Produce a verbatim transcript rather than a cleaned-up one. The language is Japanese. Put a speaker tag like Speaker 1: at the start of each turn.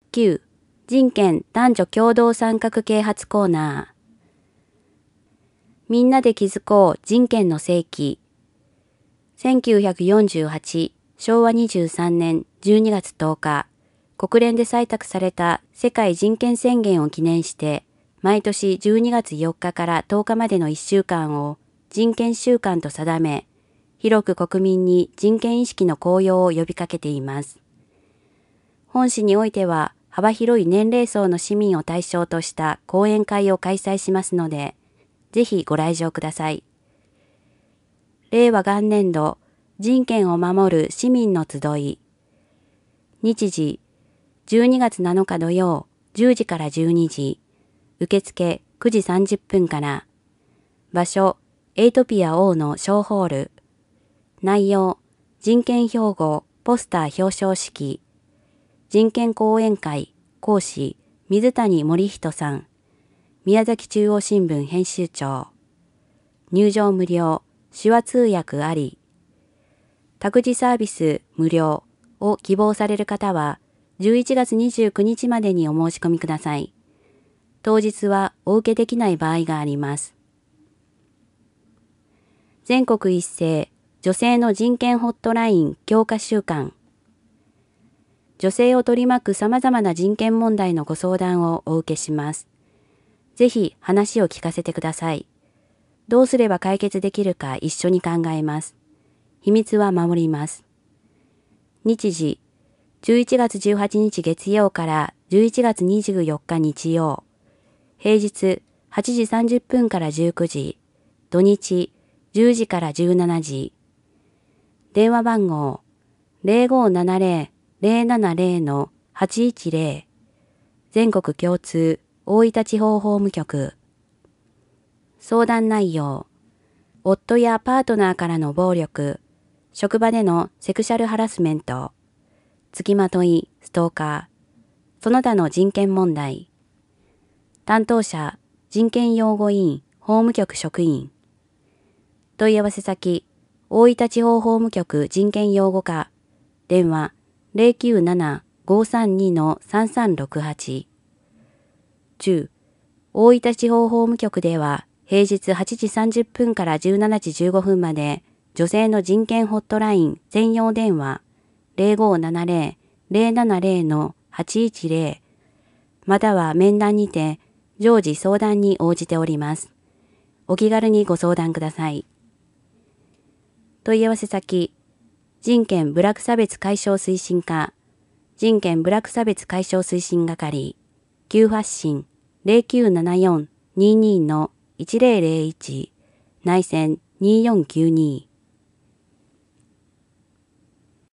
Speaker 1: きゅう、人権男女共同参画啓発コーナー。みんなで築こう人権の世紀。せんきゅうひゃくよんじゅうはち、しょうわにじゅうさんねんじゅうにがつとおか、国連で採択された世界人権宣言を記念して、毎年じゅうにがつよっかからとおかまでのいっしゅうかんを人権週間と定め、広く国民に人権意識の高揚を呼びかけています。本市においては幅広い年齢層の市民を対象とした講演会を開催しますので、ぜひご来場ください。令和元年度人権を守る市民の集い。日時、じゅうにがつなのか土曜じゅうじからじゅうにじ。受付くじさんじゅっぷんから。場所、エイトピア O の小ホール。内容、人権標語、ポスター表彰式。人権講演会、講師、水谷森人さん。宮崎中央新聞編集長。入場無料、手話通訳あり。託児サービス無料を希望される方は、じゅういちがつにじゅうくにちまでにお申し込みください。当日はお受けできない場合があります。全国一斉女性の人権ホットライン強化週間。女性を取り巻く様々な人権問題のご相談をお受けします。ぜひ話を聞かせてください。どうすれば解決できるか一緒に考えます。秘密は守ります。日時、じゅういちがつじゅうはちにち月曜からじゅういちがつにじゅうよっか日曜。平日はちじさんじゅっぷんからじゅうくじ、土日じゅうじからじゅうしちじ。電話番号 ゼロごーななゼロ ゼロななゼロ のはちいちゼロ。全国共通大分地方法務局。相談内容、夫やパートナーからの暴力、職場でのセクシャルハラスメント、付きまとい、ストーカー、その他の人権問題。担当者、人権擁護委員、法務局職員。問い合わせ先、大分地方法務局人権擁護課。電話、ゼロきゅうなな ごーさんに さんさんろくはち。中、大分地方法務局では、平日はちじさんじゅっぷんからじゅうしちじじゅうごふんまで、女性の人権ホットライン専用電話、ゼロごーななゼロ ゼロななゼロ のはちいちゼロ。または面談にて、常時相談に応じております。お気軽にご相談ください。問い合わせ先、人権部落差別解消推進課、人権部落差別解消推進係、急発進ゼロきゅうななよん にーにー のいちゼロゼロいち、内線にーよんきゅうに。